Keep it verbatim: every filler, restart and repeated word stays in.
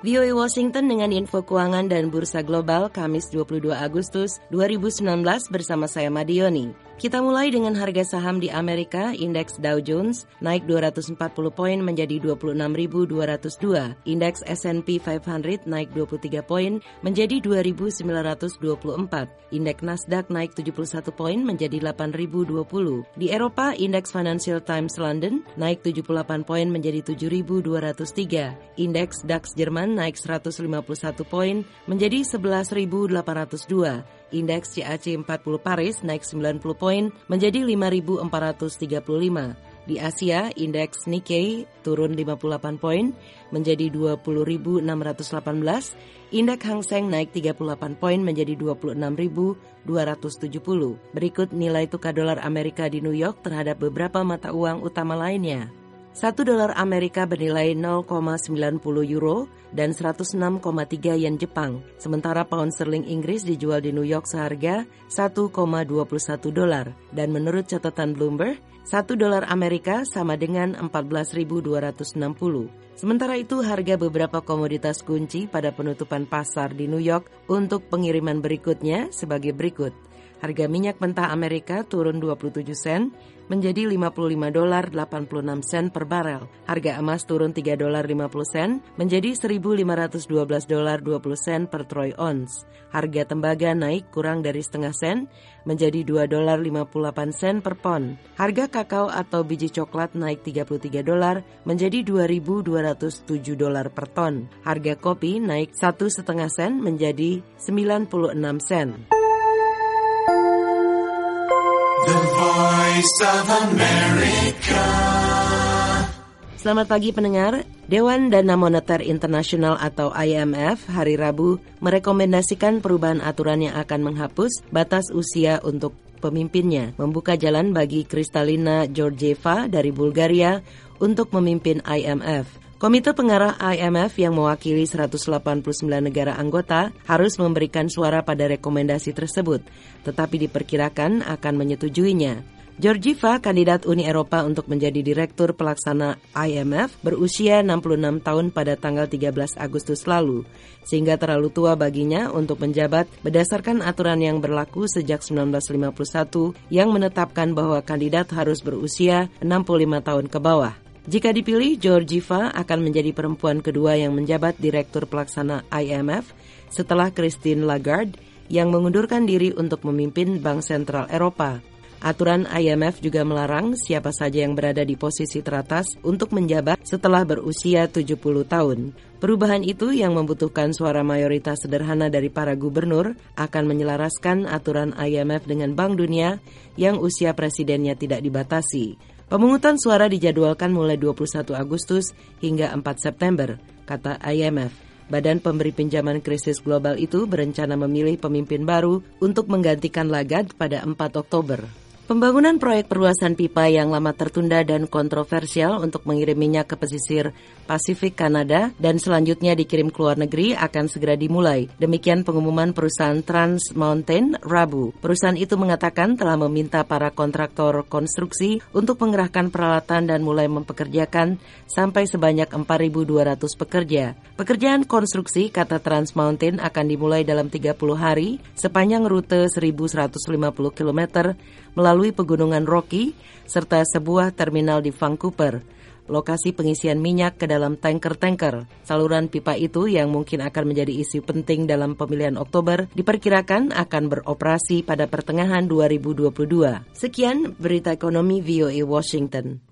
V O A Washington dengan info keuangan dan bursa global Kamis dua puluh dua Agustus dua ribu sembilan belas bersama saya Madioni. Kita mulai dengan harga saham di Amerika. Indeks Dow Jones naik dua ratus empat puluh poin menjadi dua puluh enam ribu dua ratus dua. Indeks S and P lima ratus naik dua puluh tiga poin menjadi dua ribu sembilan ratus dua puluh empat. Indeks Nasdaq naik tujuh puluh satu poin menjadi delapan ribu dua puluh. Di Eropa, indeks Financial Times London naik tujuh puluh delapan poin menjadi tujuh ribu dua ratus tiga. Indeks DAX Jerman naik seratus lima puluh satu poin menjadi sebelas ribu delapan ratus dua. Indeks C A C empat puluh Paris naik sembilan puluh poin menjadi lima ribu empat ratus tiga puluh lima. Di Asia, indeks Nikkei turun lima puluh delapan poin menjadi dua puluh ribu enam ratus delapan belas. Indeks Hang Seng naik tiga puluh delapan poin menjadi dua puluh enam ribu dua ratus tujuh puluh. Berikut nilai tukar dolar Amerika di New York terhadap beberapa mata uang utama lainnya. Satu dolar Amerika bernilai nol koma sembilan nol euro dan seratus enam koma tiga yen Jepang. Sementara pound sterling Inggris dijual di New York seharga satu koma dua satu dolar. Dan menurut catatan Bloomberg, satu dolar Amerika sama dengan empat belas ribu dua ratus enam puluh. Sementara itu, harga beberapa komoditas kunci pada penutupan pasar di New York untuk pengiriman berikutnya sebagai berikut. Harga minyak mentah Amerika turun dua puluh tujuh sen menjadi lima puluh lima dolar delapan puluh enam sen per barel. Harga emas turun tiga dolar lima puluh sen menjadi seribu lima ratus dua belas dolar dua puluh sen per troy ounce. Harga tembaga naik kurang dari setengah sen menjadi dua dolar lima puluh delapan sen per pon. Harga kakao atau biji coklat naik tiga puluh tiga dolar menjadi dua ribu dua ratus tujuh dolar per ton. Harga kopi naik satu setengah sen menjadi sembilan puluh enam sen. The Voice of America. Selamat pagi pendengar. Dewan Dana Moneter Internasional atau I M F hari Rabu merekomendasikan perubahan aturan yang akan menghapus batas usia untuk pemimpinnya, membuka jalan bagi Kristalina Georgieva dari Bulgaria untuk memimpin I M F. Komite Pengarah I M F yang mewakili seratus delapan puluh sembilan negara anggota harus memberikan suara pada rekomendasi tersebut, tetapi diperkirakan akan menyetujuinya. Georgieva, kandidat Uni Eropa untuk menjadi Direktur Pelaksana I M F, berusia enam puluh enam tahun pada tanggal tiga belas Agustus lalu, sehingga terlalu tua baginya untuk menjabat berdasarkan aturan yang berlaku sejak seribu sembilan ratus lima puluh satu yang menetapkan bahwa kandidat harus berusia enam puluh lima tahun ke bawah. Jika dipilih, Georgieva akan menjadi perempuan kedua yang menjabat Direktur Pelaksana I M F setelah Christine Lagarde yang mengundurkan diri untuk memimpin Bank Sentral Eropa. Aturan I M F juga melarang siapa saja yang berada di posisi teratas untuk menjabat setelah berusia tujuh puluh tahun. Perubahan itu yang membutuhkan suara mayoritas sederhana dari para gubernur akan menyelaraskan aturan I M F dengan Bank Dunia yang usia presidennya tidak dibatasi. Pemungutan suara dijadwalkan mulai dua puluh satu Agustus hingga empat September, kata I M F. Badan pemberi pinjaman krisis global itu berencana memilih pemimpin baru untuk menggantikan Lagarde pada empat Oktober. Pembangunan proyek perluasan pipa yang lama tertunda dan kontroversial untuk mengirim minyak ke pesisir Pasifik Kanada dan selanjutnya dikirim ke luar negeri akan segera dimulai. Demikian pengumuman perusahaan Trans Mountain Rabu. Perusahaan itu mengatakan telah meminta para kontraktor konstruksi untuk mengerahkan peralatan dan mulai mempekerjakan sampai sebanyak empat ribu dua ratus pekerja. Pekerjaan konstruksi, kata Trans Mountain, akan dimulai dalam tiga puluh hari sepanjang rute seribu seratus lima puluh kilometer melalui pegunungan Rocky serta sebuah terminal di Vancouver. Lokasi pengisian minyak ke dalam tanker-tanker. Saluran pipa itu yang mungkin akan menjadi isu penting dalam pemilihan Oktober diperkirakan akan beroperasi pada pertengahan dua ribu dua puluh dua. Sekian berita ekonomi V O A Washington.